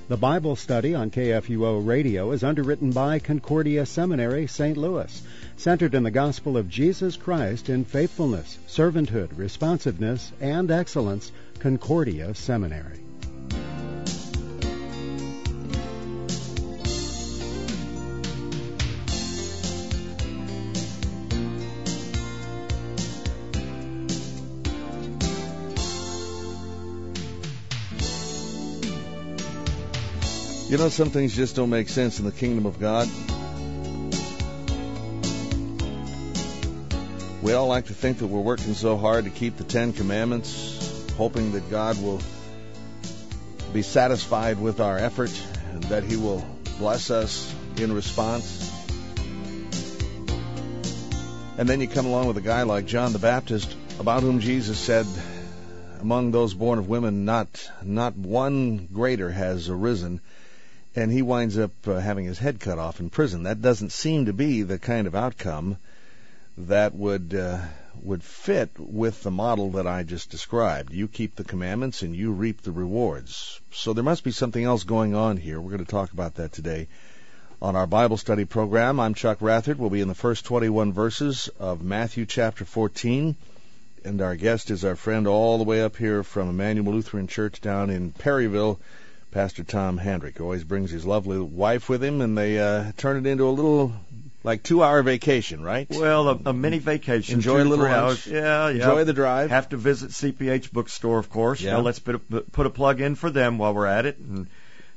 The Bible study on KFUO Radio is underwritten by Concordia Seminary, St. Louis, centered in the gospel of Jesus Christ in faithfulness, servanthood, responsiveness, and excellence. Concordia Seminary. You know, some things just don't make sense in the kingdom of God. We all like to think that we're working so hard to keep the Ten Commandments, hoping that God will be satisfied with our effort and that He will bless us in response. And then you come along with a guy like John the Baptist, about whom Jesus said, among those born of women, not one greater has arisen. And he winds up having his head cut off in prison. That doesn't seem to be the kind of outcome that would fit with the model that I just described. You keep the commandments and you reap the rewards. So there must be something else going on here. We're going to talk about that today on our Bible study program. I'm Chuck Rathert. We'll be in the first 21 verses of Matthew chapter 14. And our guest is our friend all the way up here from Emmanuel Lutheran Church down in Perryville, Pastor Tom Handrick. Always brings his lovely wife with him, and they turn it into a little, like, 2-hour vacation, right? Well, a mini vacation. Enjoy a little lunch. Yeah. Enjoy the drive. Have to visit CPH Bookstore, of course. Yeah. Let's put a plug in for them while we're at it. And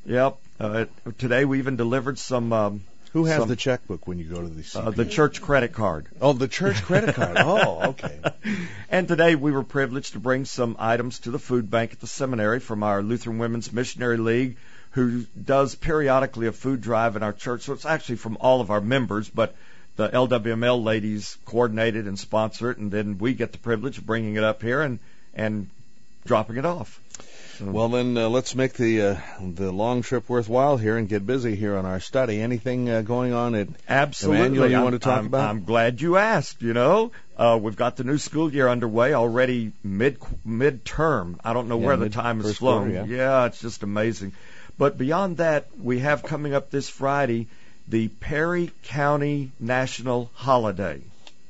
today we even delivered some. Who has the checkbook when you go to the CPH? The church credit card. Oh, the church credit card. Oh, okay. And today we were privileged to bring some items to the food bank at the seminary from our Lutheran Women's Missionary League, who does periodically a food drive in our church. So it's actually from all of our members, but the LWML ladies coordinated and sponsor it, and then we get the privilege of bringing it up here and dropping it off. Well, then let's make the long trip worthwhile here and get busy here on our study. Anything going on at Absolutely. Emmanuel you want to talk about? I'm glad you asked. You know, we've got the new school year underway already, midterm. I don't know where the time has flown. Yeah, it's just amazing. But beyond that, we have coming up this Friday the Perry County National Holiday.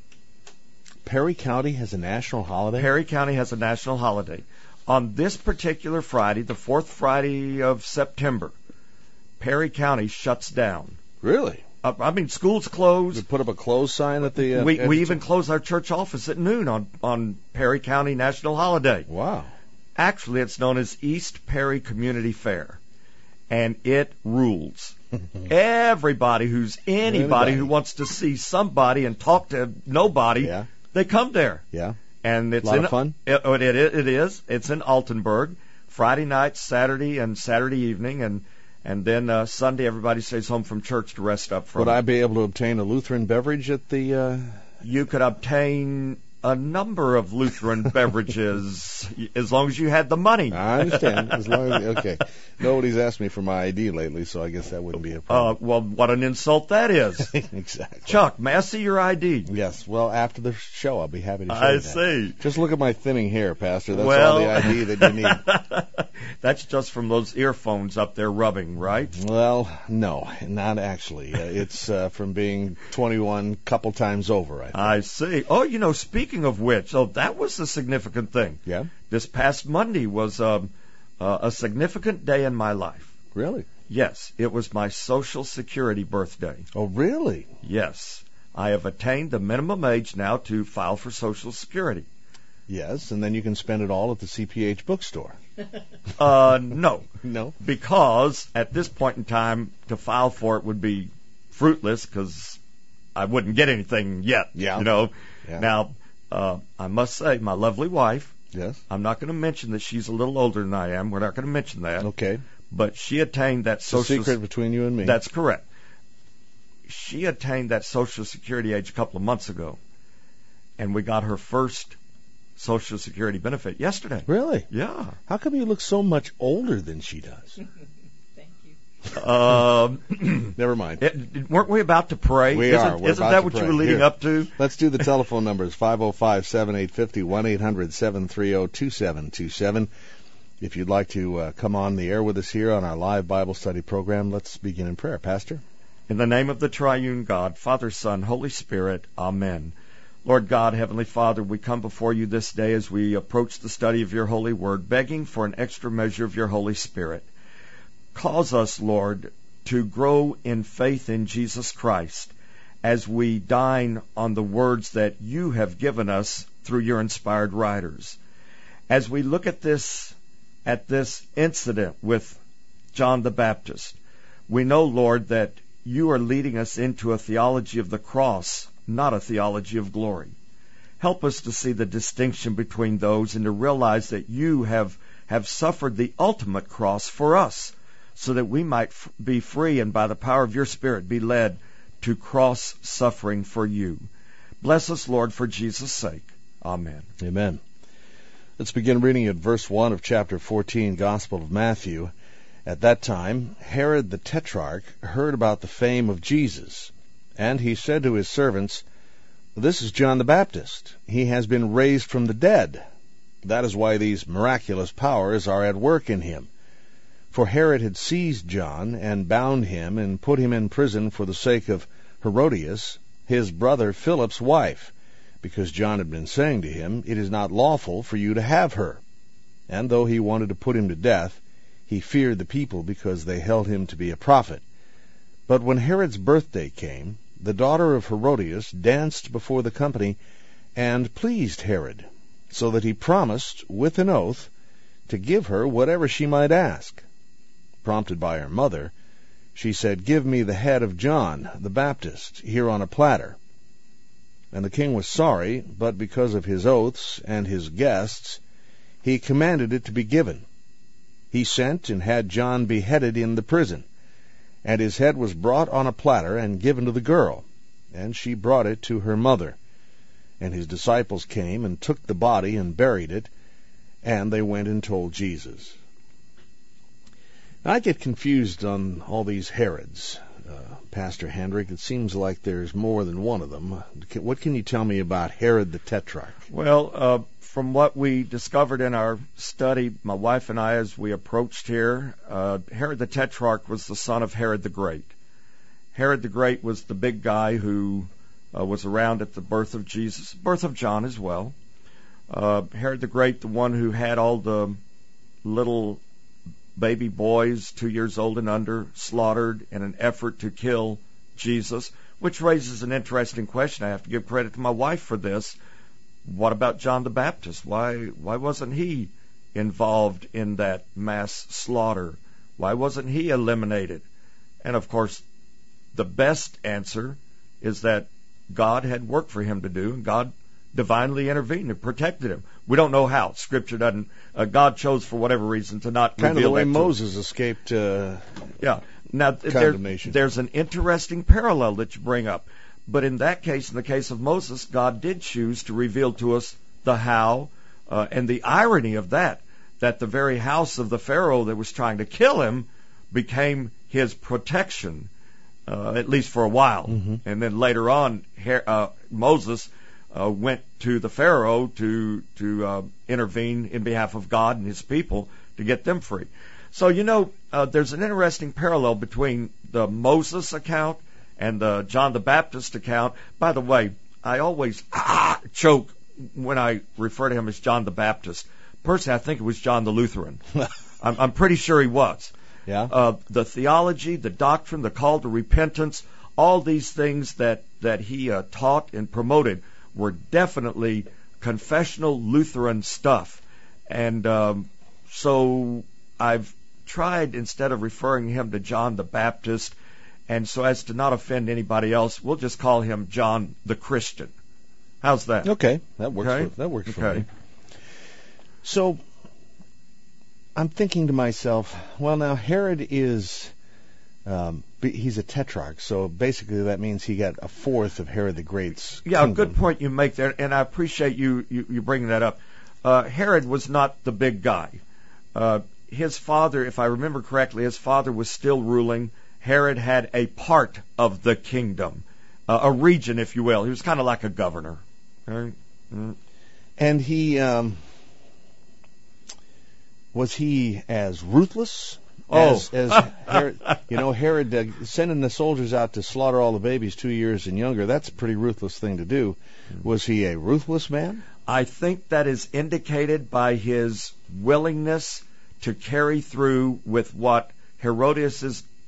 Perry County has a national holiday? Perry County has a national holiday. On this particular Friday, the fourth Friday of September, Perry County shuts down. Really? I mean, schools close. You put up a close sign at the... We even close our church office at noon on Perry County National Holiday. Wow. Actually, it's known as East Perry Community Fair, and it rules. Anybody who wants to see somebody and talk to nobody, they come there. Yeah. And it's a lot of fun. It is. It's in Altenburg. Friday night, Saturday, and Saturday evening, and then Sunday everybody stays home from church to rest up from. Would I be able to obtain a Lutheran beverage at the? You could obtain a number of Lutheran beverages as long as you had the money. I understand. Okay. Nobody's asked me for my ID lately, so I guess that wouldn't be a problem. Well, what an insult that is. Exactly. Chuck, may I see your ID? Yes. Well, after the show, I'll be happy to show you that. I see. Just look at my thinning hair, Pastor. That's all the ID that you need. That's just from those earphones up there rubbing, right? Well, no, not actually. It's from being 21 couple times over, I think. I see. Oh, speaking of which, that was the significant thing. Yeah. This past Monday was a significant day in my life. Really? Yes. It was my Social Security birthday. Oh, really? Yes. I have attained the minimum age now to file for Social Security. Yes, and then you can spend it all at the CPH bookstore. No. No? Because at this point in time, to file for it would be fruitless because I wouldn't get anything yet. Yeah. Yeah. Now, I must say, my lovely wife, yes, I'm not going to mention that she's a little older than I am. We're not going to mention that. Okay. But she attained that social... secret between you and me. That's correct. She attained that Social Security age a couple of months ago, and we got her first Social Security benefit yesterday. Really? Yeah. How come you look so much older than she does? Never mind. Weren't we about to pray? We are. We're isn't about that to what pray. you were leading Here, up to? Let's do the telephone numbers, 505-7850, 1-800-730-2727. If you'd like to come on the air with us here on our live Bible study program, let's begin in prayer. Pastor? In the name of the triune God, Father, Son, Holy Spirit, Amen. Lord God, Heavenly Father, we come before you this day as we approach the study of your holy word, begging for an extra measure of your Holy Spirit. Cause us, Lord, to grow in faith in Jesus Christ as we dine on the words that you have given us through your inspired writers. As we look at this incident with John the Baptist, we know, Lord, that you are leading us into a theology of the cross, not a theology of glory. Help us to see the distinction between those and to realize that you have suffered the ultimate cross for us so that we might be free and by the power of your Spirit be led to cross suffering for you. Bless us, Lord, for Jesus' sake. Amen. Amen. Let's begin reading at verse 1 of chapter 14, Gospel of Matthew. At that time, Herod the Tetrarch heard about the fame of Jesus, and he said to his servants, "This is John the Baptist. He has been raised from the dead. That is why these miraculous powers are at work in him." For Herod had seized John and bound him and put him in prison for the sake of Herodias, his brother Philip's wife, because John had been saying to him, "It is not lawful for you to have her." And though he wanted to put him to death, he feared the people because they held him to be a prophet. But when Herod's birthday came, the daughter of Herodias danced before the company and pleased Herod, so that he promised, with an oath, to give her whatever she might ask. Prompted by her mother, she said, "Give me the head of John the Baptist here on a platter." And the king was sorry, but because of his oaths and his guests, he commanded it to be given. He sent and had John beheaded in the prison, and his head was brought on a platter and given to the girl, and she brought it to her mother. And his disciples came and took the body and buried it, and they went and told Jesus. Now, I get confused on all these Herods, Pastor Hendrick. It seems like there's more than one of them. What can you tell me about Herod the Tetrarch? Well, from what we discovered in our study, my wife and I, as we approached here, Herod the Tetrarch was the son of Herod the Great. Herod the Great was the big guy who was around at the birth of Jesus, birth of John as well. Herod the Great, the one who had all the little baby boys 2 years old and under slaughtered in an effort to kill Jesus, which raises an interesting question. I have to give credit to my wife for this. What about John the Baptist? Why wasn't he involved in that mass slaughter? Why wasn't he eliminated? And of course, the best answer is that God had work for him to do, and God divinely intervened and protected him. We don't know how. Scripture doesn't. God chose for whatever reason to not kind reveal of the way that Moses escaped Now, condemnation. There's an interesting parallel that you bring up. But in that case, in the case of Moses, God did choose to reveal to us the how, and the irony of that the very house of the Pharaoh that was trying to kill him became his protection, at least for a while. Mm-hmm. And then later on, Moses went to the Pharaoh to intervene in behalf of God and his people to get them free. So, there's an interesting parallel between the Moses account and the John the Baptist account. By the way, I always choke when I refer to him as John the Baptist. Personally, I think it was John the Lutheran. I'm pretty sure he was. Yeah. The theology, the doctrine, the call to repentance, all these things that he taught and promoted were definitely confessional Lutheran stuff. And so I've tried, instead of referring him to John the Baptist, and so as to not offend anybody else, we'll just call him John the Christian. How's that? Okay, that works. Okay? That works for me. So I'm thinking to myself, well, now Herod is he's a tetrarch, so basically that means he got a fourth of Herod the Great's kingdom. Good point you make there, and I appreciate you bringing that up. Herod was not the big guy. His father, if I remember correctly, his father was still ruling. Herod had a part of the kingdom, a region, if you will. He was kind of like a governor. Right? Mm. And he, Was he as ruthless Oh. as Herod? Herod sending the soldiers out to slaughter all the babies 2 years and younger, that's a pretty ruthless thing to do. Was he a ruthless man? I think that is indicated by his willingness to carry through with what Herodias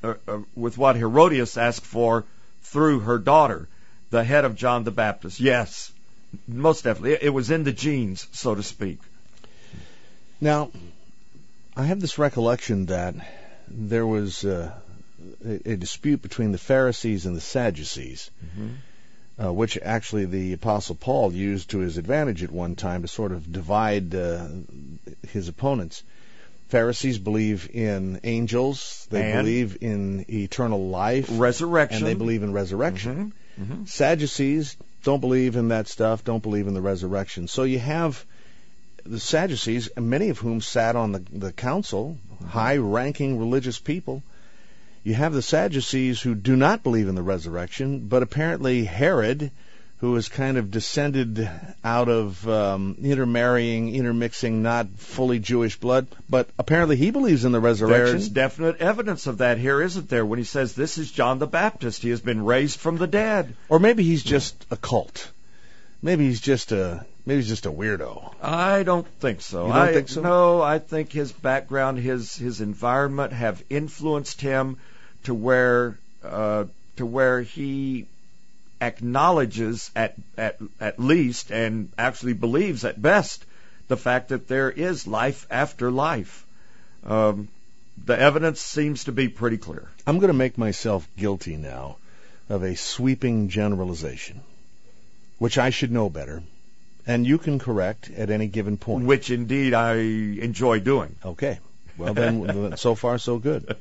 asked for through her daughter, the head of John the Baptist. Yes, most definitely. It was in the genes, so to speak. Now, I have this recollection that there was a dispute between the Pharisees and the Sadducees, which actually the Apostle Paul used to his advantage at one time to sort of divide his opponents. Pharisees believe in angels, they believe in eternal life, resurrection, and they believe in resurrection. Sadducees don't believe in that stuff, don't believe in the resurrection. So you have the Sadducees, many of whom sat on the council, high-ranking religious people. You have the Sadducees who do not believe in the resurrection, but apparently Herod, who is kind of descended out of intermixing, not fully Jewish blood, but apparently he believes in the resurrection. There's definite evidence of that here, isn't there, when he says this is John the Baptist. He has been raised from the dead. Or maybe he's just a cult. Maybe he's just a weirdo. I don't think so. You don't think so? No, I think his background, his environment have influenced him to where he acknowledges at least, and actually believes at best, the fact that there is life after life. The evidence seems to be pretty clear. I'm going to make myself guilty now of a sweeping generalization, which I should know better, and you can correct at any given point. Which indeed I enjoy doing. Okay. Well then, so far so good.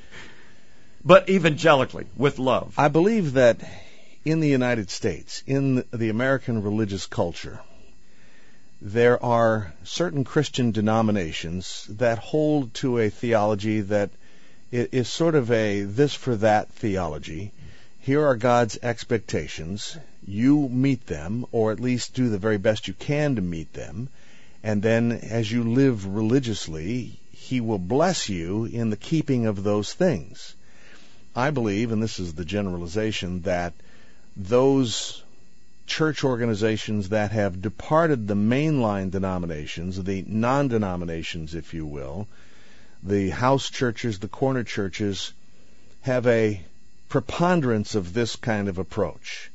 But evangelically, with love. I believe that in the United States, in the American religious culture, there are certain Christian denominations that hold to a theology that is sort of a this for that theology. Here are God's expectations. You meet them, or at least do the very best you can to meet them. And then as you live religiously, He will bless you in the keeping of those things. I believe, and this is the generalization, that those church organizations that have departed the mainline denominations, the non-denominations, if you will, the house churches, the corner churches, have a preponderance of this kind of approach.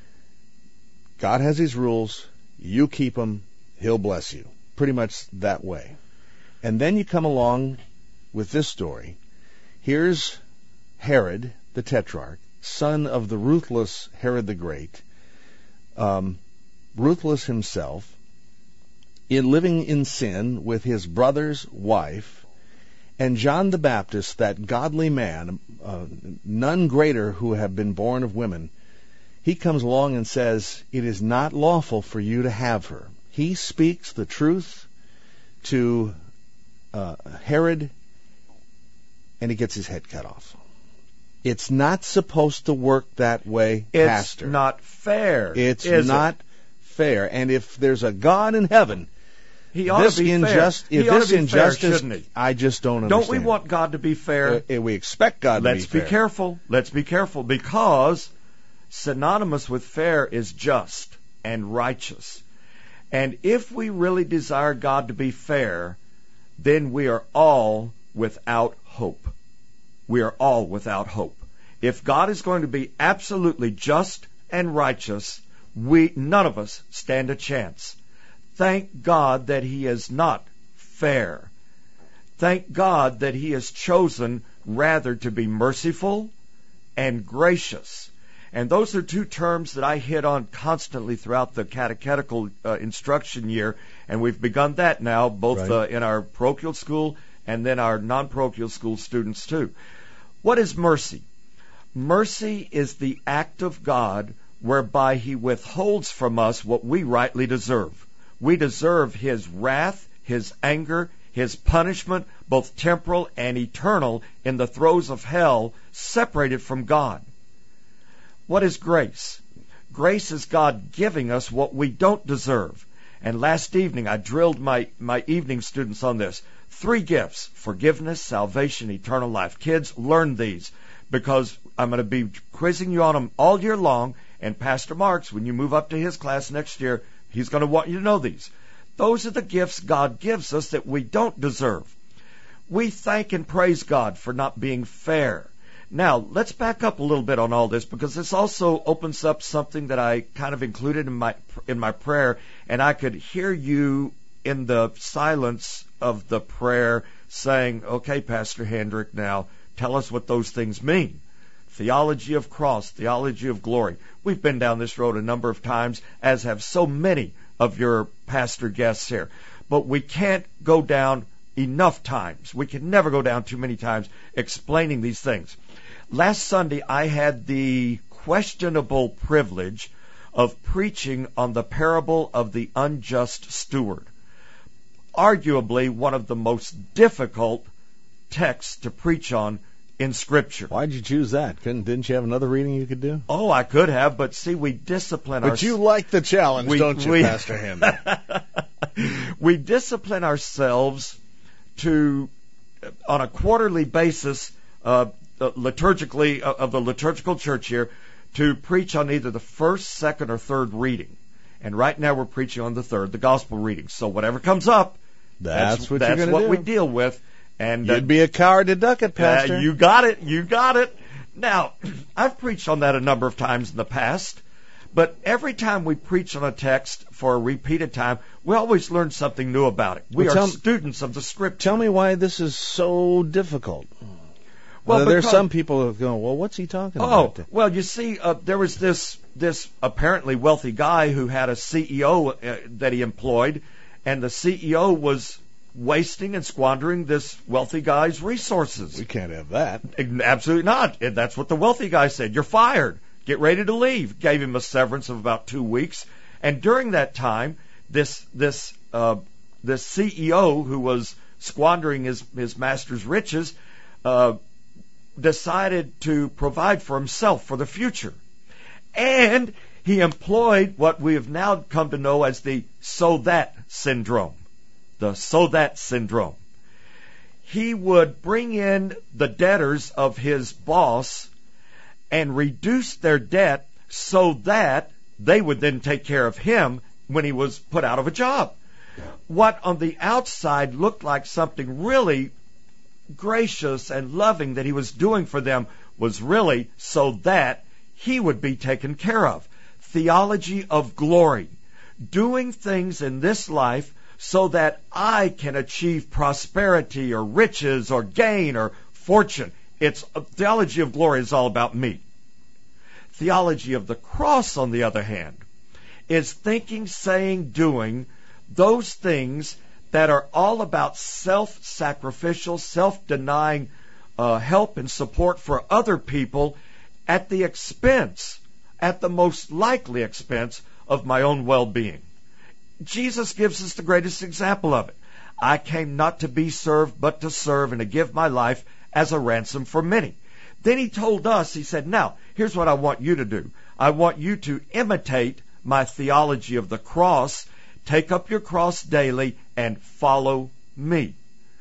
God has His rules, you keep them, He'll bless you. Pretty much that way. And then you come along with this story. Here's Herod, the Tetrarch, son of the ruthless Herod the Great, ruthless himself, living in sin with his brother's wife, and John the Baptist, that godly man, none greater who have been born of women, he comes along and says, it is not lawful for you to have her. He speaks the truth to Herod, and he gets his head cut off. It's not supposed to work that way, Pastor. It's not fair. It's not fair. And if there's a God in heaven, He ought to be fair. He ought to be fair, shouldn't he? I just don't understand. Don't we want God to be fair? We expect God to be fair. Let's be careful. Let's be careful, because synonymous with fair is just and righteous. And if we really desire God to be fair, then we are all without hope. We are all without hope. If God is going to be absolutely just and righteous, none of us stand a chance. Thank God that He is not fair. Thank God that He has chosen rather to be merciful and gracious. And those are two terms that I hit on constantly throughout the catechetical instruction year, and we've begun that now, both in our parochial school and then our non-parochial school students too. What is mercy? Mercy is the act of God whereby He withholds from us what we rightly deserve. We deserve His wrath, His anger, His punishment, both temporal and eternal, in the throes of hell, separated from God. What is grace? Grace is God giving us what we don't deserve. And last evening I drilled my evening students on this. 3 gifts: forgiveness, salvation, eternal life. Kids, learn these, because I'm going to be quizzing you on them all year long, and Pastor Marks, when you move up to his class next year, he's going to want you to know these. Those are the gifts God gives us that we don't deserve. We thank and praise God for not being fair. Now, let's back up a little bit on all this, because this also opens up something that I kind of included in my prayer, and I could hear you in the silence of the prayer saying, okay, Pastor Hendrick, now tell us what those things mean. Theology of cross, theology of glory. We've been down this road a number of times, as have so many of your pastor guests here. But we can't go down enough times. We can never go down too many times explaining these things. Last Sunday, I had the questionable privilege of preaching on the parable of the unjust steward. Arguably one of the most difficult texts to preach on in Scripture. Why'd you choose that? Didn't you have another reading you could do? Oh, I could have, but see, we discipline ourselves. But you like the challenge, don't you, Pastor Hendrick? We discipline ourselves to, on a quarterly basis, liturgically, of the liturgical church here, to preach on either the first, second, or third reading. And right now we're preaching on the third, the gospel reading. So whatever comes up, that's what we deal with. And you'd be a coward to duck it, Pastor. You got it. Now, I've preached on that a number of times in the past, but every time we preach on a text for a repeated time, we always learn something new about it. We are students of the Scripture. Tell me why this is so difficult. Well, there's some people who go, well, what's he talking about? Oh, well, you see, there was this apparently wealthy guy who had a CEO that he employed, and the CEO was wasting and squandering this wealthy guy's resources. We can't have that. Absolutely not. And that's what the wealthy guy said. You're fired. Get ready to leave. Gave him a severance of about 2 weeks. And during that time, this CEO who was squandering his master's riches decided to provide for himself for the future. And he employed what we have now come to know as the so-that syndrome. The so-that syndrome. He would bring in the debtors of his boss and reduce their debt so that they would then take care of him when he was put out of a job. What on the outside looked like something really gracious and loving that he was doing for them was really so that he would be taken care of. Theology of glory. Doing things in this life so that I can achieve prosperity or riches or gain or fortune. Theology of glory is all about me. Theology of the cross, on the other hand, is thinking, saying, doing those things that are all about self-sacrificial, self-denying help and support for other people at the expense, at the most likely expense of my own well-being. Jesus gives us the greatest example of it. I came not to be served, but to serve and to give my life as a ransom for many. Then he told us, he said, now, here's what I want you to do. I want you to imitate my theology of the cross, take up your cross daily, and follow me.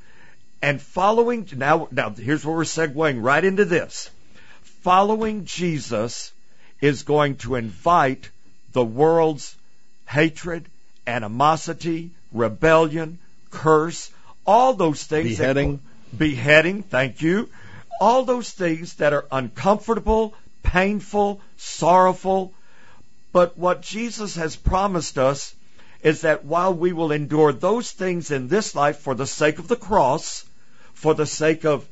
And following, now here's where we're segueing right into this. Following Jesus is going to invite the world's hatred, animosity, rebellion, curse, all those things. Beheading, thank you. All those things that are uncomfortable, painful, sorrowful. But what Jesus has promised us is that while we will endure those things in this life for the sake of the cross, for the sake of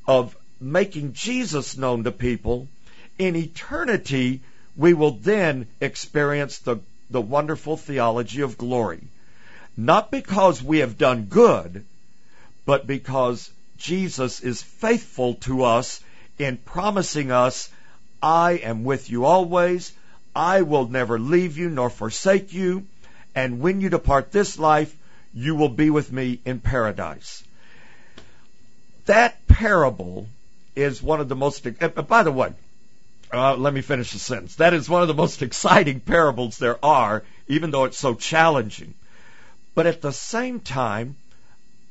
making Jesus known to people, in eternity we will then experience the wonderful theology of glory. Not because we have done good, but because Jesus is faithful to us in promising us, I am with you always, I will never leave you nor forsake you, and when you depart this life, you will be with me in paradise. That parable is one of the most, by the way, let me finish the sentence. That is one of the most exciting parables there are, even though it's so challenging. But at the same time,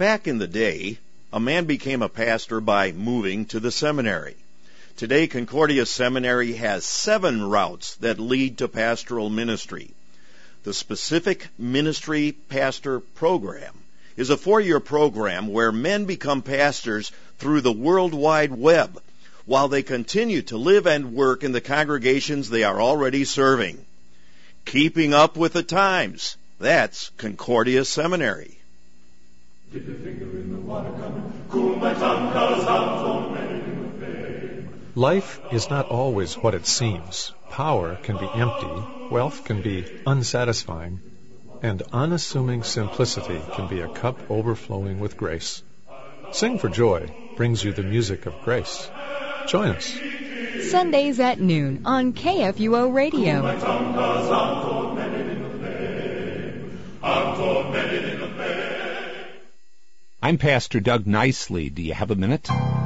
Back in the day, a man became a pastor by moving to the seminary. Today, Concordia Seminary has 7 routes that lead to pastoral ministry. The Specific Ministry Pastor Program is a 4-year program where men become pastors through the World Wide Web while they continue to live and work in the congregations they are already serving. Keeping up with the times. That's Concordia Seminary. Dip your finger in the water, coming, cool my tongue, 'cause I'm tormented in the vein. Life is not always what it seems. Power can be empty, wealth can be unsatisfying, and unassuming simplicity can be a cup overflowing with grace. Sing for Joy brings you the music of grace. Join us. Sundays at noon on KFUO Radio. My tongue, 'cause I'm tormented in the vein. I'm tormented in the vein. I'm Pastor Doug Nicely. Do you have a minute?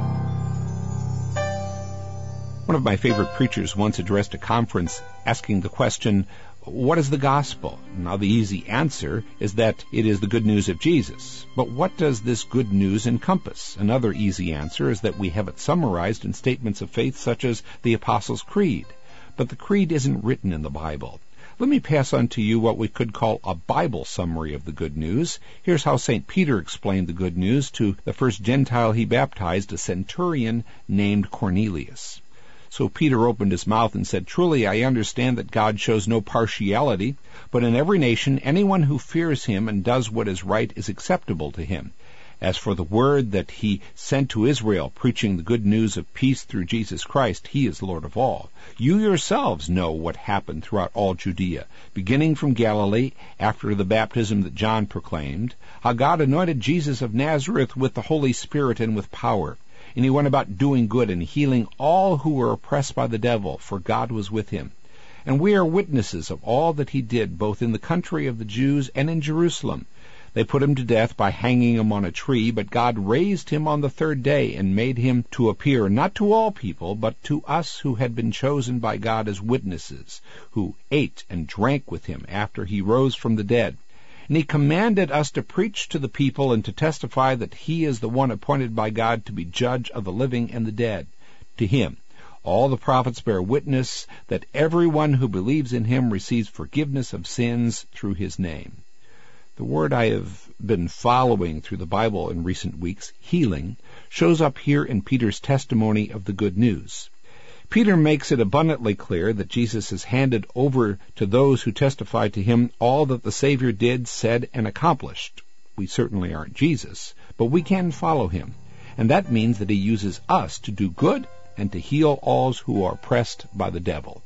One of my favorite preachers once addressed a conference asking the question, what is the gospel? Now, the easy answer is that it is the good news of Jesus. But what does this good news encompass? Another easy answer is that we have it summarized in statements of faith such as the Apostles' Creed. But the Creed isn't written in the Bible. Let me pass on to you what we could call a Bible summary of the good news. Here's how St. Peter explained the good news to the first Gentile he baptized, a centurion named Cornelius. So Peter opened his mouth and said, "Truly I understand that God shows no partiality, but in every nation anyone who fears him and does what is right is acceptable to him. As for the word that he sent to Israel, preaching the good news of peace through Jesus Christ, he is Lord of all. You yourselves know what happened throughout all Judea, beginning from Galilee after the baptism that John proclaimed, how God anointed Jesus of Nazareth with the Holy Spirit and with power. And he went about doing good and healing all who were oppressed by the devil, for God was with him. And we are witnesses of all that he did, both in the country of the Jews and in Jerusalem. They put him to death by hanging him on a tree, but God raised him on the 3rd day and made him to appear not to all people, but to us who had been chosen by God as witnesses, who ate and drank with him after he rose from the dead. And he commanded us to preach to the people and to testify that he is the one appointed by God to be judge of the living and the dead. To him all the prophets bear witness that everyone who believes in him receives forgiveness of sins through his name." The word I have been following through the Bible in recent weeks, healing, shows up here in Peter's testimony of the good news. Peter makes it abundantly clear that Jesus has handed over to those who testify to him all that the Savior did, said, and accomplished. We certainly aren't Jesus, but we can follow him. And that means that he uses us to do good and to heal all who are oppressed by the devil.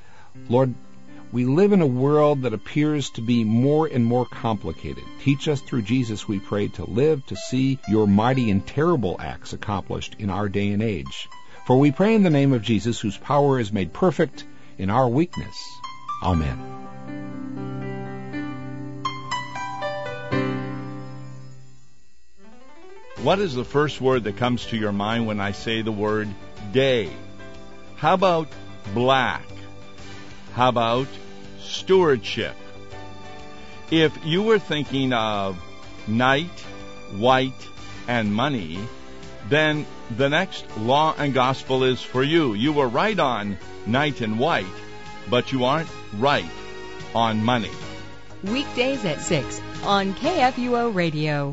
Lord, we live in a world that appears to be more and more complicated. Teach us through Jesus, we pray, to live to see your mighty and terrible acts accomplished in our day and age. For we pray in the name of Jesus, whose power is made perfect in our weakness. Amen. What is the first word that comes to your mind when I say the word day? How about black? How about stewardship? If you were thinking of night, white, and money, then the next law and gospel is for you. You were right on night and white, but you aren't right on money. Weekdays at 6 on KFUO Radio.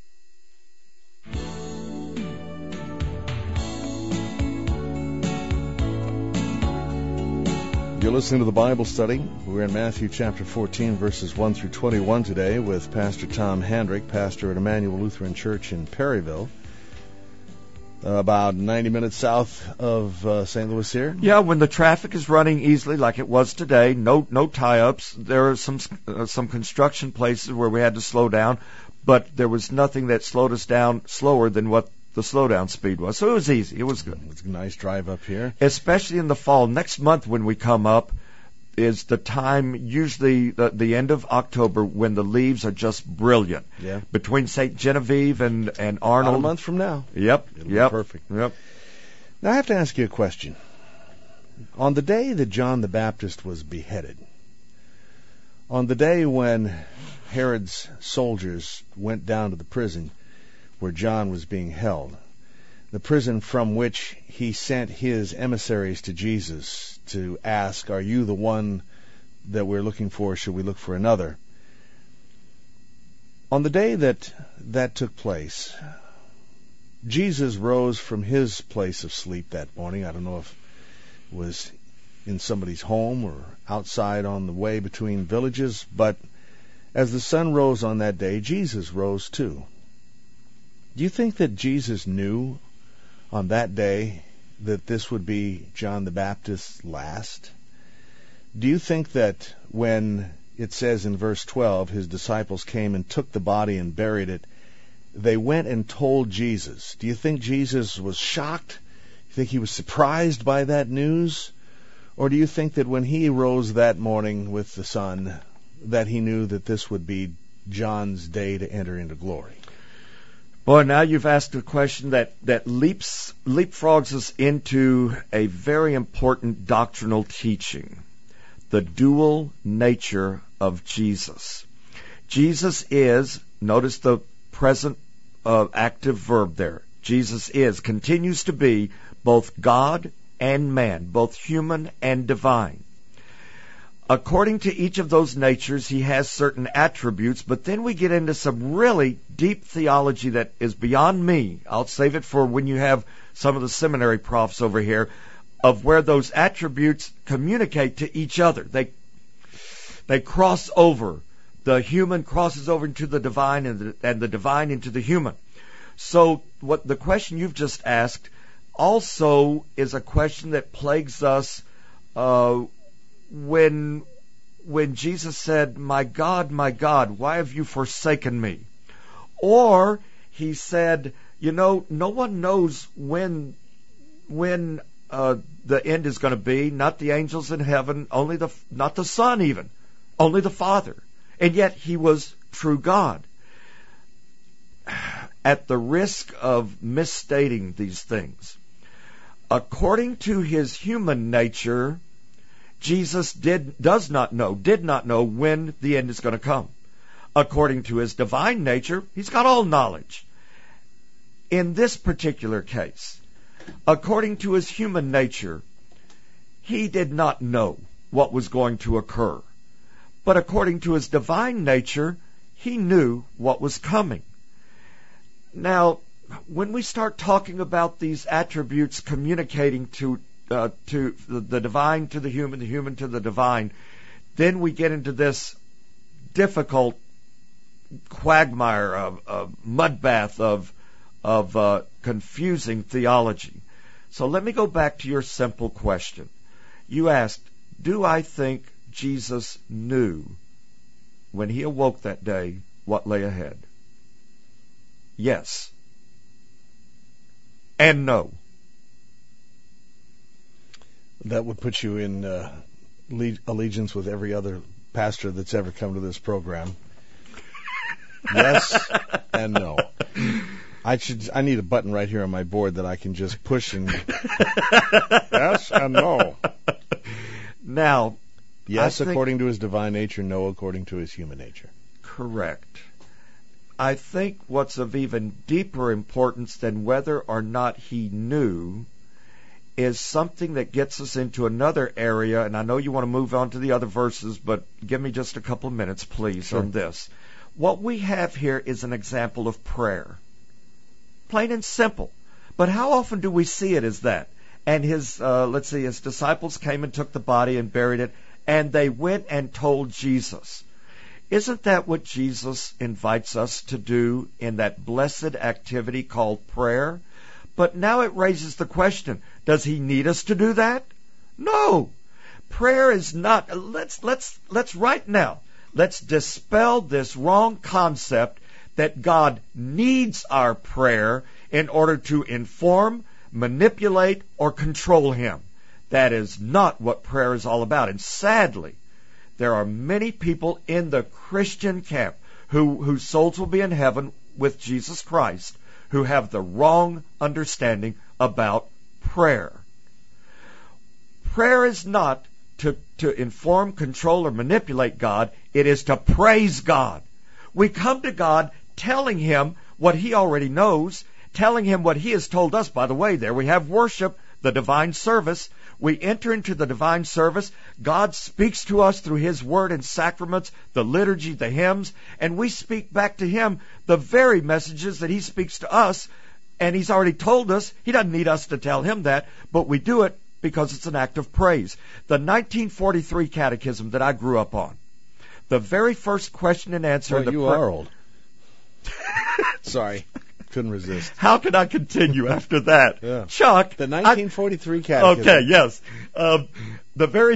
You're listening to the Bible study. We're in Matthew chapter 14, verses 1 through 21 today with Pastor Tom Handrick, pastor at Emmanuel Lutheran Church in Perryville, about 90 minutes south of St. Louis here. Yeah, when the traffic is running easily like it was today, no tie-ups. There are some construction places where we had to slow down, but there was nothing that slowed us down slower than what the slowdown speed was. So it was easy. It was good. It's a nice drive up here. Especially in the fall. Next month when we come up is the time, usually the end of October, when the leaves are just brilliant. Yeah. Between St. Genevieve and Arnold. About a month from now. Yep. It'll be perfect. Yep. Now I have to ask you a question. On the day that John the Baptist was beheaded, on the day when Herod's soldiers went down to the prison, where John was being held, the prison from which he sent his emissaries to Jesus to ask, "Are you the one that we're looking for? Should we look for another?" On the day that took place, Jesus rose from his place of sleep that morning. I don't know if it was in somebody's home or outside on the way between villages, but as the sun rose on that day, Jesus rose too. Do you think that Jesus knew on that day that this would be John the Baptist's last? Do you think that when it says in verse 12, his disciples came and took the body and buried it, they went and told Jesus? Do you think Jesus was shocked? Do you think he was surprised by that news? Or do you think that when he rose that morning with the sun, that he knew that this would be John's day to enter into glory? Boy, now you've asked a question that leapfrogs us into a very important doctrinal teaching: the dual nature of Jesus. Jesus is, notice the present active verb there, Jesus continues to be both God and man, both human and divine. According to each of those natures, he has certain attributes, but then we get into some really deep theology that is beyond me. I'll save it for when you have some of the seminary profs over here, of where those attributes communicate to each other. They cross over. The human crosses over into the divine, and the divine into the human. So what the question you've just asked also is a question that plagues us when Jesus said, my God, why have you forsaken me?" Or he said, no one knows when the end is going to be, not the angels in heaven, not the Son even, only the Father. And yet he was true God. At the risk of misstating these things, according to his human nature, Jesus did not know when the end is going to come. According to his divine nature, he's got all knowledge. In this particular case, according to his human nature, he did not know what was going to occur. But according to his divine nature, he knew what was coming. Now, when we start talking about these attributes communicating to the divine to the human to the divine, then we get into this difficult quagmire of mudbath of confusing theology. So let me go back to your simple question. You asked, do I think Jesus knew when he awoke that day what lay ahead? Yes. And no. That would put you in allegiance with every other pastor that's ever come to this program. Yes and no. I need a button right here on my board that I can just push and yes and no. Now, yes, according to his divine nature, no, according to his human nature. Correct. I think what's of even deeper importance than whether or not he knew is something that gets us into another area, and I know you want to move on to the other verses, but give me just a couple of minutes, please, sure, on this. What we have here is an example of prayer. Plain and simple. But how often do we see it as that? And his disciples came and took the body and buried it, and they went and told Jesus. Isn't that what Jesus invites us to do in that blessed activity called prayer? But now it raises the question, does he need us to do that? No. Prayer is not, let's right now, let's dispel this wrong concept that God needs our prayer in order to inform, manipulate, or control him. That is not what prayer is all about. And sadly, there are many people in the Christian camp whose souls will be in heaven with Jesus Christ who have the wrong understanding about prayer. Prayer is not to inform, control, or manipulate God. It is to praise God. We come to God telling him what he already knows, telling him what he has told us. By the way, there we have worship, the divine service. We enter into the divine service. God speaks to us through his word and sacraments, the liturgy, the hymns, and we speak back to him the very messages that he speaks to us. And he's already told us. He doesn't need us to tell him that, but we do it because it's an act of praise. The 1943 catechism that I grew up on, the very first question and answer. Well, you are old. Sorry, couldn't resist. How can I continue after that? Yeah. Chuck. The 1943 catechism. Okay, yes. The very...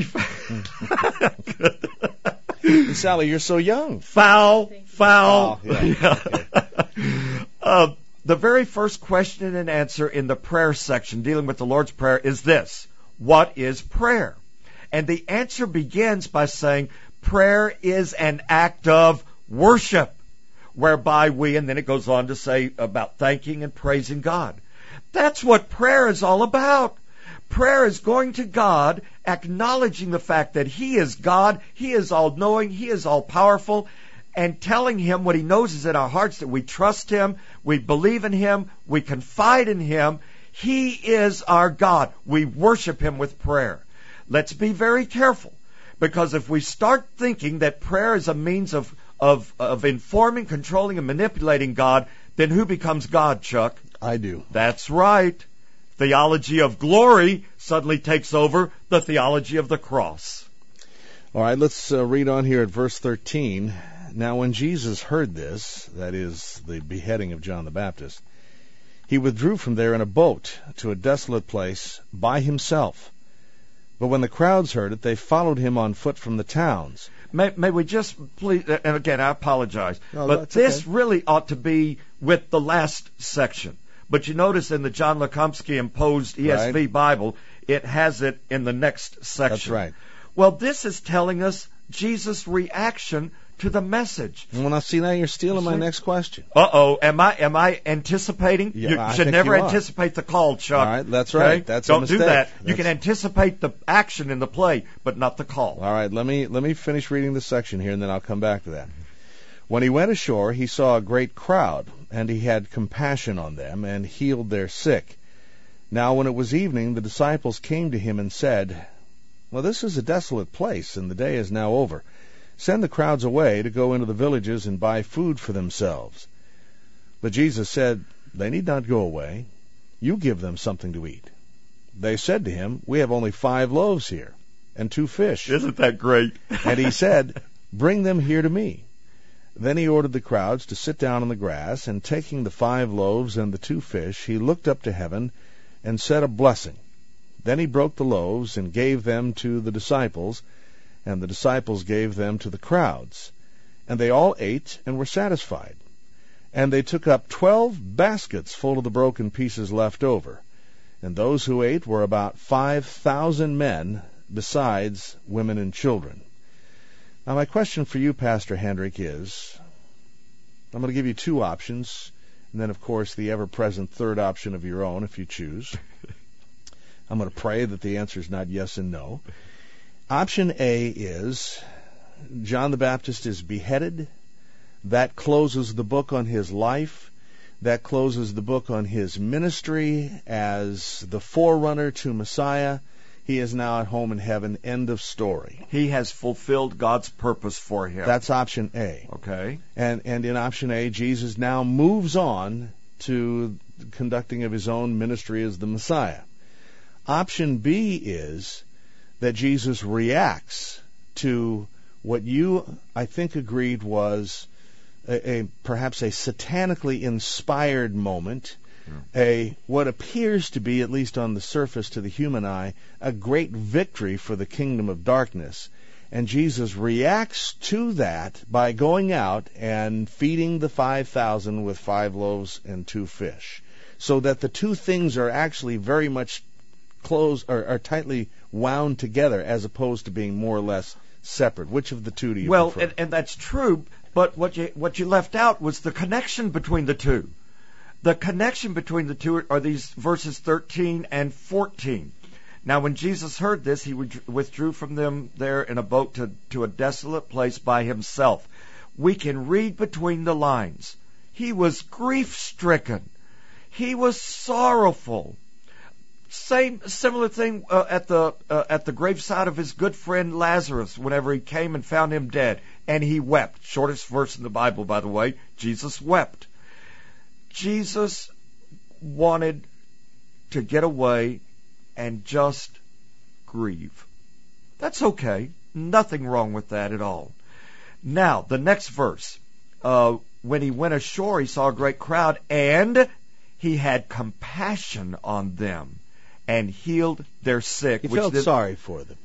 Sally, you're so young. Foul. Oh, yeah. Okay. The very first question and answer in the prayer section dealing with the Lord's Prayer is this: what is prayer? And the answer begins by saying prayer is an act of worship, whereby we, and then it goes on to say about thanking and praising God. That's what prayer is all about. Prayer is going to God, acknowledging the fact that he is God, he is all-knowing, he is all-powerful, and telling him what he knows is in our hearts, that we trust him, we believe in him, we confide in him. He is our God. We worship him with prayer. Let's be very careful, because if we start thinking that prayer is a means of informing, controlling, and manipulating God, then who becomes God, Chuck? I do. That's right. Theology of glory suddenly takes over the theology of the cross. All right, let's read on here at verse 13. Now when Jesus heard this, that is, the beheading of John the Baptist, he withdrew from there in a boat to a desolate place by himself. But when the crowds heard it, they followed him on foot from the towns. May we just please, and again, I apologize, No, but that's this okay. really ought to be with the last section. But you notice in the John Lekomsky imposed ESV Right. Bible, it has it in the next section. That's right. Well, this is telling us Jesus' reaction to the message. Well, now see, now you're stealing my next question. Uh-oh, am I anticipating? Yeah, You I should think never you are. anticipate the call, Chuck. All right, that's right. Okay? That's a Don't do mistake. that. You That's- can anticipate the action in the play, but not the call. All right, let me finish reading this section here, and then I'll come back to that. When he went ashore, he saw a great crowd, and he had compassion on them, and healed their sick. Now when it was evening, the disciples came to him and said, Well, this is a desolate place, and the day is now over. Send the crowds away to go into the villages and buy food for themselves. But Jesus said, They need not go away. You give them something to eat. They said to him, We have only 5 loaves here, and 2 fish. Isn't that great? And he said, Bring them here to me. Then he ordered the crowds to sit down on the grass, and taking the 5 loaves and the 2 fish, he looked up to heaven and said a blessing. Then he broke the loaves and gave them to the disciples, and the disciples gave them to the crowds. And they all ate and were satisfied. And they took up 12 baskets full of the broken pieces left over. And those who ate were about 5,000 men, besides women and children. Now my question for you, Pastor Hendrick, is, I'm going to give you 2 options, and then of course the ever-present third option of your own if you choose. I'm going to pray that the answer is not yes and no. Option A is John the Baptist is beheaded. That closes the book on his life. That closes the book on his ministry as the forerunner to Messiah. He is now at home in heaven. End of story. He has fulfilled God's purpose for him. That's option A. Okay. And in option A, Jesus now moves on to the conducting of his own ministry as the Messiah. Option B is that Jesus reacts to what you, I think, agreed was perhaps a satanically inspired moment, what appears to be, at least on the surface to the human eye, a great victory for the kingdom of darkness. And Jesus reacts to that by going out and feeding the 5,000 with 5 loaves and 2 fish. So that the 2 things are actually very much close are tightly wound together as opposed to being more or less separate. Which of the 2 do you prefer? And that's true, but what you left out was the connection between the 2. The connection between the 2 are these verses 13 and 14. Now when Jesus heard this, he withdrew from them there in a boat to a desolate place by himself. We can read between the lines. He was grief-stricken. He was sorrowful. Similar thing at the graveside of his good friend Lazarus whenever he came and found him dead, and he wept. Shortest verse in the Bible, by the way. Jesus wept. Jesus wanted to get away and just grieve. That's okay. Nothing wrong with that at all. Now, the next verse. When he went ashore, he saw a great crowd, and he had compassion on them and healed their sick. He felt sorry for them.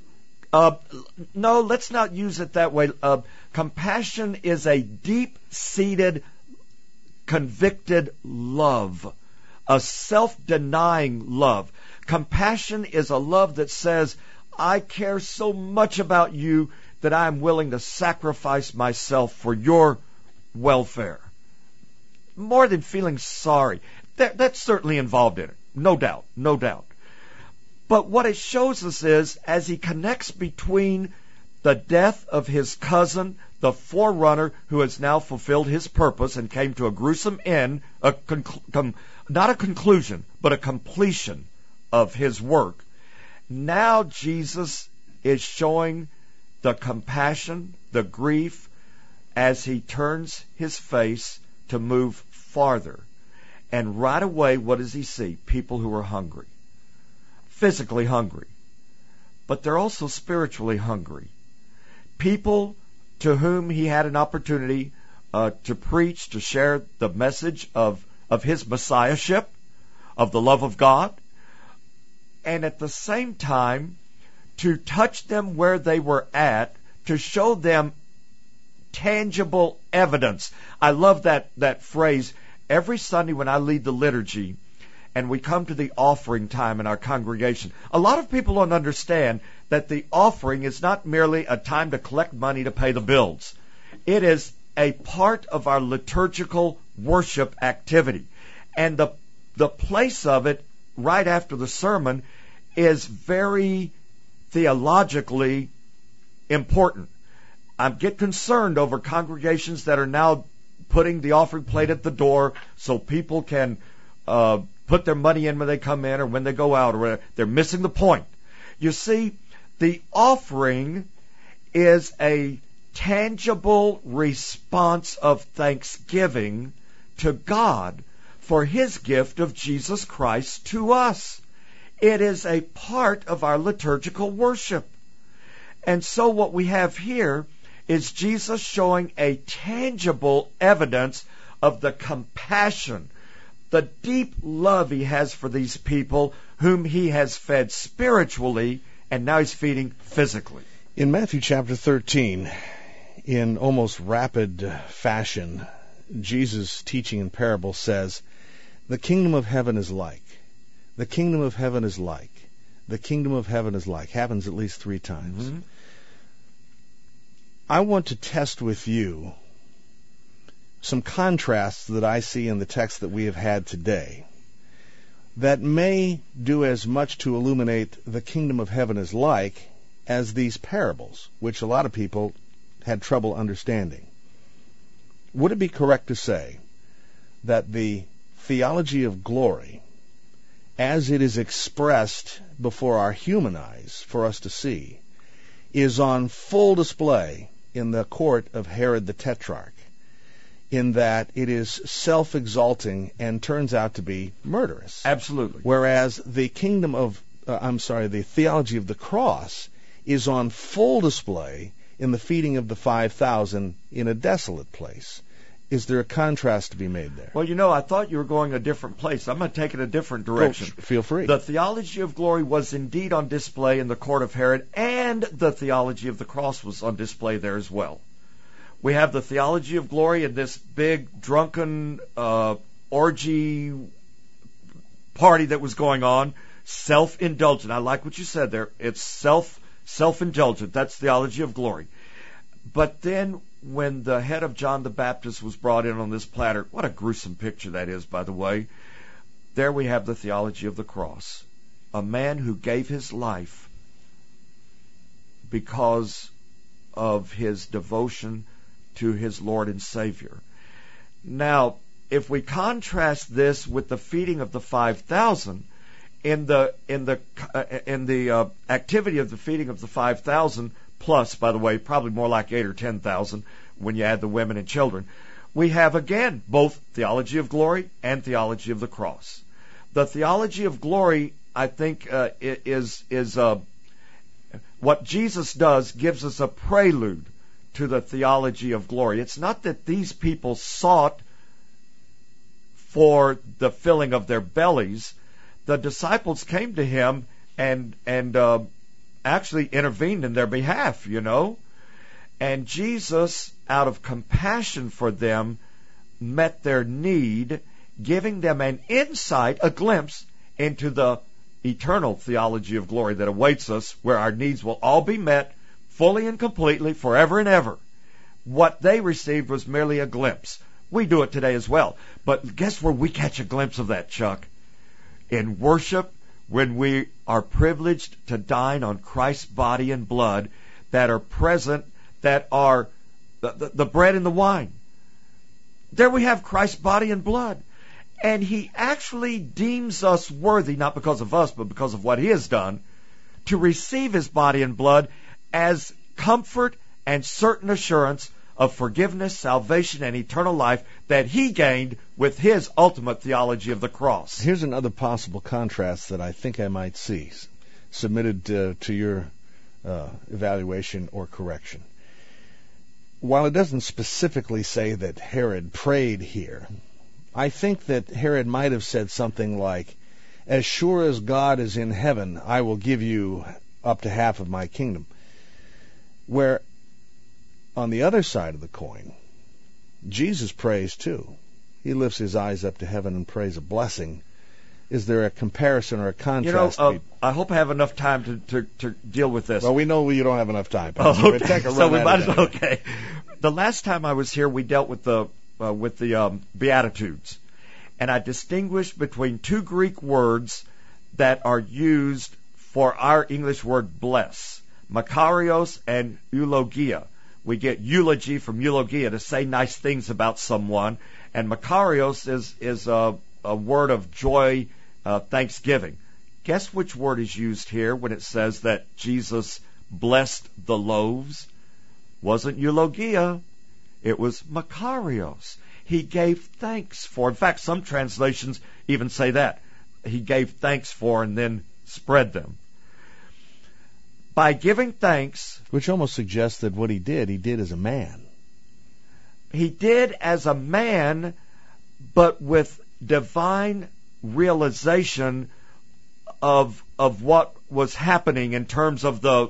No, let's not use it that way. Compassion is a deep-seated, convicted love, a self-denying love. Compassion is a love that says, I care so much about you that I am willing to sacrifice myself for your welfare. More than feeling sorry. That's certainly involved in it. No doubt. No doubt. But what it shows us is, as he connects between the death of his cousin, the forerunner who has now fulfilled his purpose and came to a gruesome end, not a conclusion, but a completion of his work. Now Jesus is showing the compassion, the grief, as he turns his face to move farther. And right away, what does he see? People who are hungry. Physically hungry. But they're also spiritually hungry. People to whom he had an opportunity to preach, to share the message of his messiahship, of the love of God, and at the same time to touch them where they were at, to show them tangible evidence. I love that phrase. Every Sunday when I lead the liturgy and we come to the offering time in our congregation, a lot of people don't understand that the offering is not merely a time to collect money to pay the bills. It is a part of our liturgical worship activity. And the place of it right after the sermon is very theologically important. I get concerned over congregations that are now putting the offering plate at the door so people can put their money in when they come in or when they go out, or whatever. They're missing the point. You see, the offering is a tangible response of thanksgiving to God for his gift of Jesus Christ to us. It is a part of our liturgical worship. And so what we have here is Jesus showing a tangible evidence of the compassion, the deep love he has for these people whom he has fed spiritually, and now he's feeding physically. In Matthew chapter 13, in almost rapid fashion, Jesus' teaching in parable says, the kingdom of heaven is like, the kingdom of heaven is like, the kingdom of heaven is like. Happens at least 3 times. Mm-hmm. I want to test with you some contrasts that I see in the text that we have had today that may do as much to illuminate the kingdom of heaven is like as these parables, which a lot of people had trouble understanding. Would it be correct to say that the theology of glory, as it is expressed before our human eyes for us to see, is on full display in the court of Herod the Tetrarch, in that it is self-exalting and turns out to be murderous? Absolutely. Whereas the the theology of the cross is on full display in the feeding of the 5,000 in a desolate place. Is there a contrast to be made there? Well, I thought you were going a different place. I'm going to take it a different direction. Feel free. The theology of glory was indeed on display in the court of Herod, and the theology of the cross was on display there as well. We have the theology of glory in this big drunken orgy party that was going on, self-indulgent. I like what you said there. It's self-indulgent. That's theology of glory. But then when the head of John the Baptist was brought in on this platter, what a gruesome picture that is, by the way, there we have the theology of the cross. A man who gave his life because of his devotion to his Lord and Savior. Now, if we contrast this with the feeding of the 5,000, in the activity of the feeding of the 5,000 plus, by the way, probably more like 8 or 10,000 when you add the women and children, we have again both theology of glory and theology of the cross. The theology of glory, I think, is what Jesus does gives us a prelude to the theology of glory. It's not that these people sought for the filling of their bellies. The disciples came to him and actually intervened in their behalf, you know. And Jesus, out of compassion for them, met their need, giving them an insight, a glimpse into the eternal theology of glory that awaits us, where our needs will all be met fully and completely forever and ever. What they received was merely a glimpse. We do it today as well. But guess where we catch a glimpse of that, Chuck? In worship, when we are privileged to dine on Christ's body and blood that are present, that are the bread and the wine. There we have Christ's body and blood. And he actually deems us worthy, not because of us, but because of what he has done, to receive his body and blood as comfort and certain assurance of forgiveness, salvation, and eternal life that he gained with his ultimate theology of the cross. Here's another possible contrast that I think I might see, submitted to your evaluation or correction. While it doesn't specifically say that Herod prayed here, I think that Herod might have said something like, "As sure as God is in heaven, I will give you up to half of my kingdom." Where, on the other side of the coin, Jesus prays too. He lifts his eyes up to heaven and prays a blessing. Is there a comparison or a contrast? I hope I have enough time to deal with this. Well, we know you don't have enough time. Oh, okay. So we might as well. Okay. The last time I was here, we dealt with the Beatitudes, and I distinguished between two Greek words that are used for our English word bless: makarios and eulogia. We get eulogy from eulogia, to say nice things about someone, and makarios is a word of joy, thanksgiving. Guess which word is used here when it says that Jesus blessed the loaves? Wasn't eulogia, it was makarios. He gave thanks for. In fact, some translations even say that. He gave thanks for and then spread them. By giving thanks... Which almost suggests that what he did as a man. He did as a man, but with divine realization of what was happening in terms of the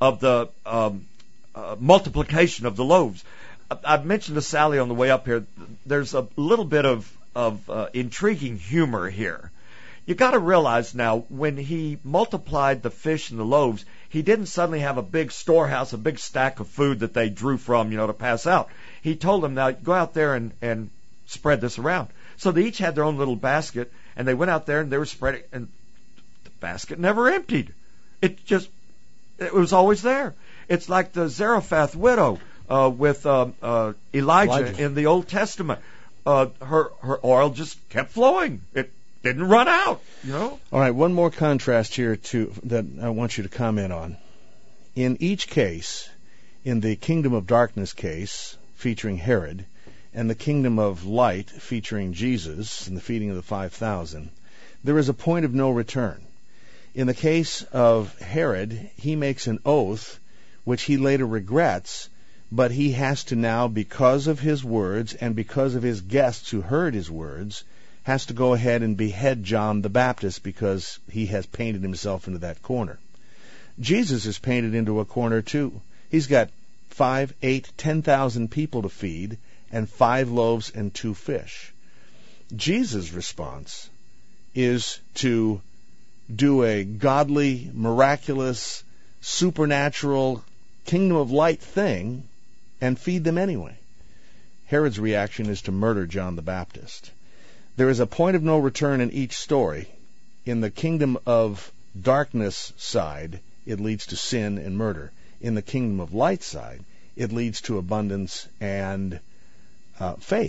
multiplication of the loaves. I've mentioned to Sally on the way up here, there's a little bit of intriguing humor here. You got to realize now, when he multiplied the fish and the loaves, he didn't suddenly have a big storehouse, a big stack of food that they drew from, to pass out. He told them, now go out there and spread this around. So they each had their own little basket, and they went out there and they were spreading, and the basket never emptied. It was always there. It's like the Zarephath widow with Elijah in the Old Testament. Her oil just kept flowing. It didn't run out, All right, one more contrast here that I want you to comment on. In each case, in the kingdom of darkness case, featuring Herod, and the kingdom of light, featuring Jesus and the feeding of the 5,000, there is a point of no return. In the case of Herod, he makes an oath, which he later regrets, but he has to now, because of his words and because of his guests who heard his words, has to go ahead and behead John the Baptist because he has painted himself into that corner. Jesus is painted into a corner too. He's got 5, 8, 10,000 people to feed and 5 loaves and 2 fish. Jesus' response is to do a godly, miraculous, supernatural, kingdom of light thing and feed them anyway. Herod's reaction is to murder John the Baptist. There is a point of no return in each story. In the kingdom of darkness side, it leads to sin and murder. In the kingdom of light side, it leads to abundance and faith.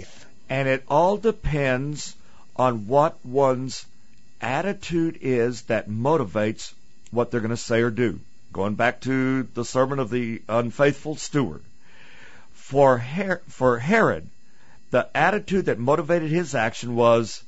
And it all depends on what one's attitude is that motivates what they're going to say or do. Going back to the sermon of the unfaithful steward. For Herod, the attitude that motivated his action was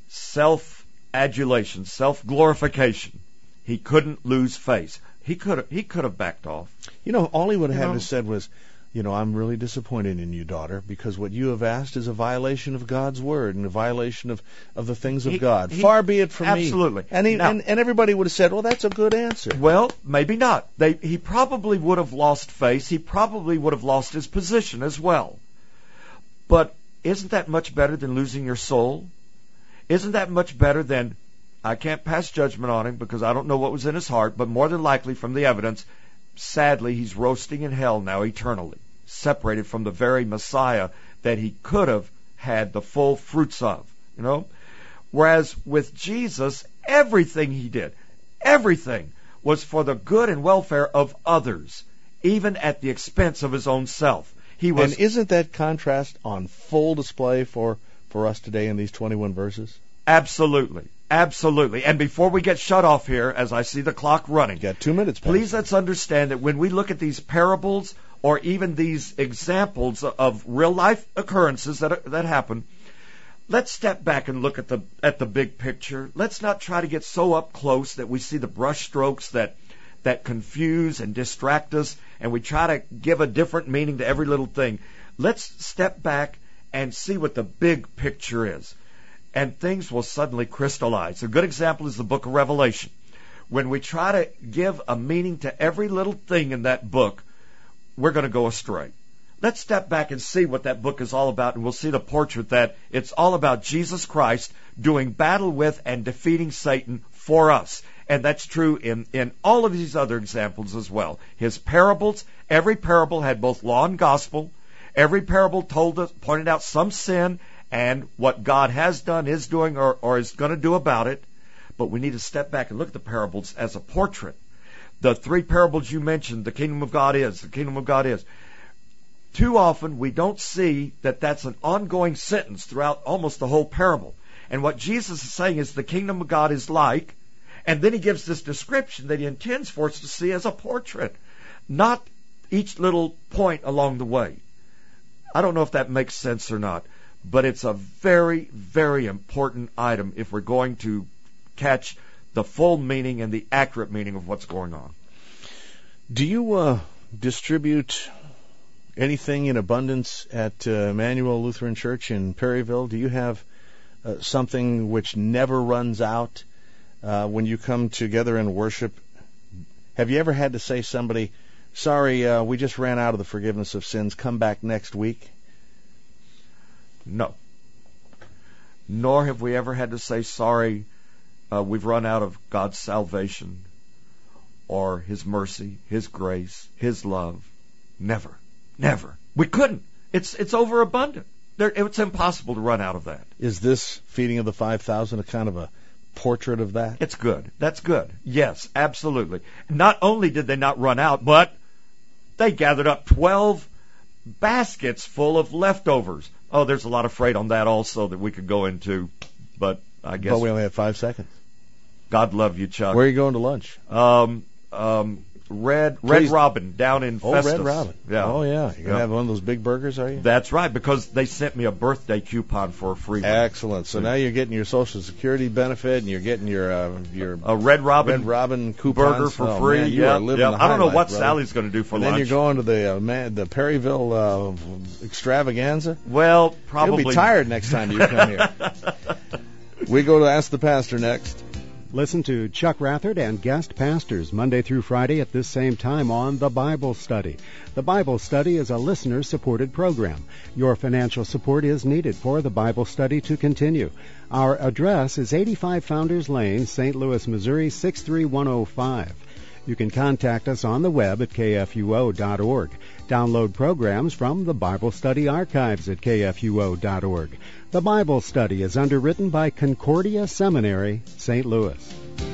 self-adulation, self-glorification. He couldn't lose face. He could have backed off. All he would have had to said was, I'm really disappointed in you, daughter, because what you have asked is a violation of God's word and a violation of the things of God. Far be it from me. Absolutely. And everybody would have said, well, that's a good answer. Well, maybe not. He probably would have lost face. He probably would have lost his position as well. But isn't that much better than losing your soul? Isn't that much better than, I can't pass judgment on him because I don't know what was in his heart, but more than likely from the evidence, sadly, he's roasting in hell now eternally, separated from the very Messiah that he could have had the full fruits of, Whereas with Jesus, everything he did, everything was for the good and welfare of others, even at the expense of his own self. And isn't that contrast on full display for us today in these 21 verses? Absolutely. Absolutely. And before we get shut off here, as I see the clock running, got 2 minutes. Please let's understand that when we look at these parables or even these examples of real life occurrences that happen, let's step back and look at the big picture. Let's not try to get so up close that we see the brush strokes that confuse and distract us, and we try to give a different meaning to every little thing. Let's step back and see what the big picture is, and things will suddenly crystallize. A good example is the book of Revelation. When we try to give a meaning to every little thing in that book, we're going to go astray. Let's step back and see what that book is all about, and we'll see the portrait that it's all about Jesus Christ doing battle with and defeating Satan for us. And that's true in all of these other examples as well. His parables, every parable had both law and gospel. Every parable pointed out some sin and what God has done, is doing, or is going to do about it. But we need to step back and look at the parables as a portrait. The 3 parables you mentioned, the kingdom of God is, the kingdom of God is. Too often we don't see that that's an ongoing sentence throughout almost the whole parable. And what Jesus is saying is the kingdom of God is like, and then he gives this description that he intends for us to see as a portrait, not each little point along the way. I don't know if that makes sense or not, but it's a very, very important item if we're going to catch the full meaning and the accurate meaning of what's going on. Do you distribute anything in abundance at Emmanuel Lutheran Church in Perryville? Do you have something which never runs out when you come together and worship? Have you ever had to say to somebody, sorry, we just ran out of the forgiveness of sins, come back next week? No. Nor have we ever had to say, sorry, we've run out of God's salvation or His mercy, His grace, His love. Never. Never. We couldn't. It's overabundant. It's impossible to run out of that. Is this feeding of the 5,000 a kind of a portrait of that? It's good. That's good. Yes, absolutely. Not only did they not run out, but they gathered up 12 baskets full of leftovers. Oh, there's a lot of freight on that also that we could go into, but I guess. But we only have 5 seconds. God love you, Chuck. Where are you going to lunch? Red Robin down in Festus. Red Robin. Yeah. Oh, yeah. You're going to have one of those big burgers, are you? That's right, because they sent me a birthday coupon for a free one. Excellent. So now you're getting your Social Security benefit, and you're getting your a Red Robin coupons. Burger for free. Man, you are living the I don't know life, what brother. Sally's going to do for and lunch. Then you're going to the Perryville extravaganza. Well, probably. You'll be tired next time you come here. We go to Ask the Pastor next. Listen to Chuck Rathert and guest pastors Monday through Friday at this same time on The Bible Study. The Bible Study is a listener-supported program. Your financial support is needed for The Bible Study to continue. Our address is 85 Founders Lane, St. Louis, Missouri, 63105. You can contact us on the web at kfuo.org. Download programs from the Bible Study archives at kfuo.org. The Bible Study is underwritten by Concordia Seminary, St. Louis.